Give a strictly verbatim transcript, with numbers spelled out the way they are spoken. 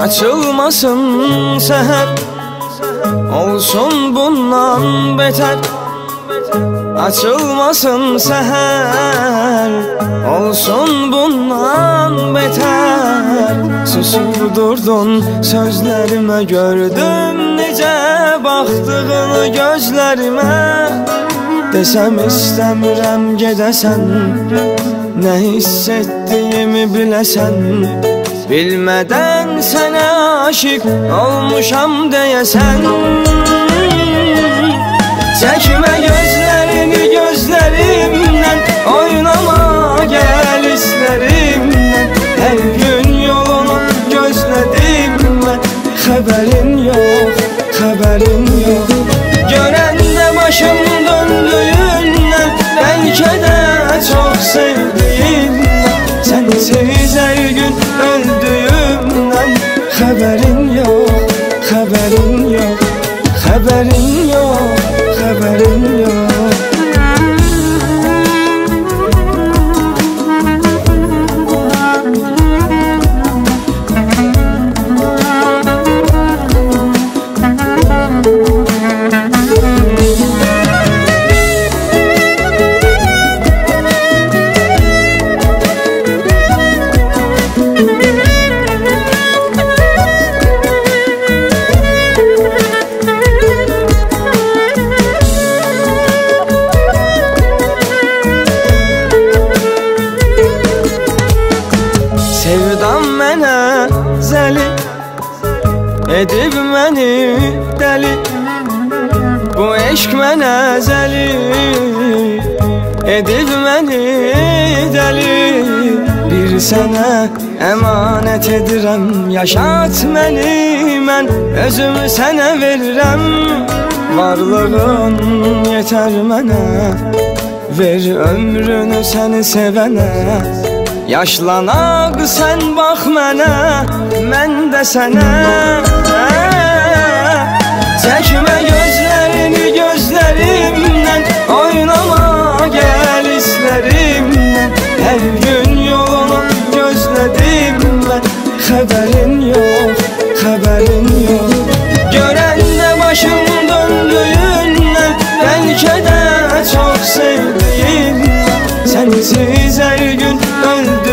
açılmasın seher, olsun bundan beter. Açılmasın seher, olsun bundan beter. Susurdurdun sözlerime, gördüm nice baktığını gözlerime. Desem istəmirəm gedəsən, ne hissettiğimi bilesen. Bilmeden sana aşık olmuşam deyesen. Çekme gözlerini gözlerimden, oynama gel hislerimden. Her gün yolunu gözledim ben, haberin yok, haberin yok. Gören de başım döndüğünden, belki de çok sevdiğimden. Sensiz her gün öldüğümden, haberin yok, haberin yok, haberin yok, haberin yok. Sevdam mənə zəli edib məni dəli. Bu eşq mənə zəli edib məni dəli. Bir sənə əmanət edirəm, yaşat məni, mən özümü sənə verirəm. Varlığın yetər mənə, ver ömrünü səni sevənə. Yaşlanak sen bak mənə, mən də sənə. Çəkmə gözlərini gözlərimdən, oynama gel hislerimdən. Her gün yolunu gözledim ben, haberin yok, haberin yok. Gören de başım döndüğünden, belki de çok sevdiğim. Sensiz her gün öldüm.